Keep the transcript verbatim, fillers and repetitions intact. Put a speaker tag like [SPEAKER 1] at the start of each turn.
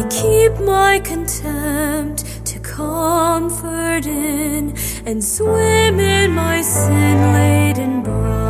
[SPEAKER 1] keep my contempt to comfort in, and swim in my sin-laden brine.